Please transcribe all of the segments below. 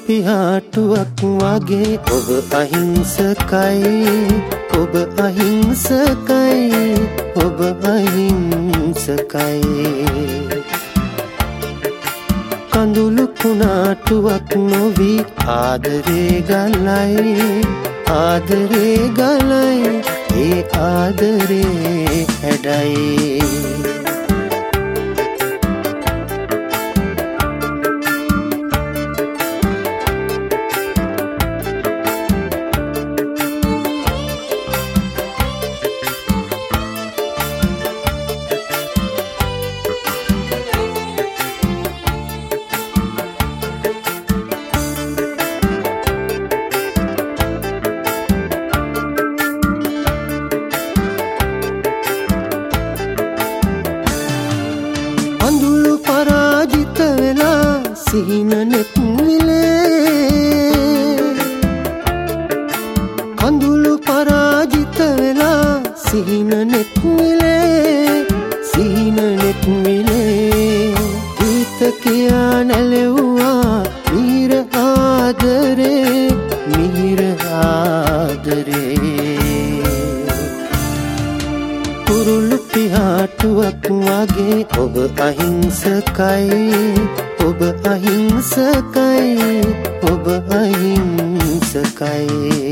පිහාටුවක් වගේ ඔබ අහිංසකයි, ඔබ අහිංසකයි, ඔබ අහිංසකයි. කඳුළු කුණාටුවක් නොවි ආදරේ ගලයි, ආදරේ ගලයි, ඒ ආදරේ හැඩයි. අඳුළු පරාජිත වෙලා සිහින නෙත් විලේ, අඳුළු පරාජිත වෙලා සිහින නෙත් විලේ, සිහින නෙත් විලේ. ගීත කියා නැලෙව්වා මීර ආදරේ, මීර ආදරේ. කුරුළු පිහාටුවක් වගේ ඔබ අහිංසකයි, ඔබ අහිංසකයි, ඔබ අහිංසකයි.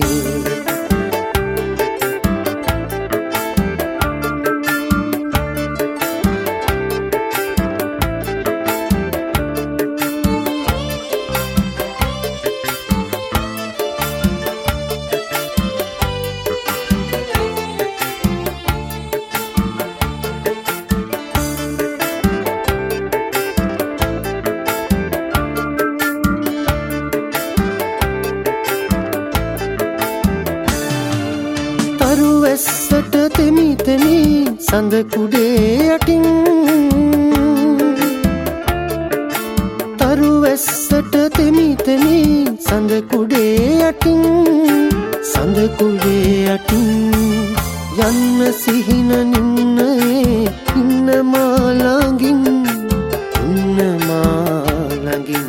තරුවැස්සට තෙමි තෙමි සඳ කුඩේ යටින්, තරුවැස්සට තෙමි තෙමි සඳ කුඩේ යටින්, සඳ කුඩේ යටින්. යන්න සිහින නින්නයේ ඉන්න මා ළඟින්, ඉන්න මා ළඟින්.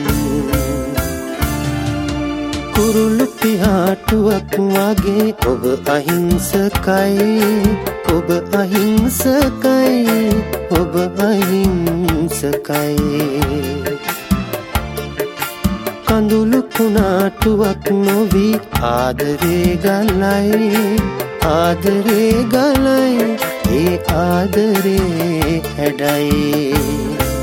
කුරුළු පිහාටුවක් වගේ ඔබ අහිංසකයි, ඔබ අහිංසකයි, ඔබ අහිංසකයි. කඳුළු කුණාටුවක් නොවි ආදරේ ගලයි, ආදරේ ගලයි, ඒ ආදරේ හැඩයි.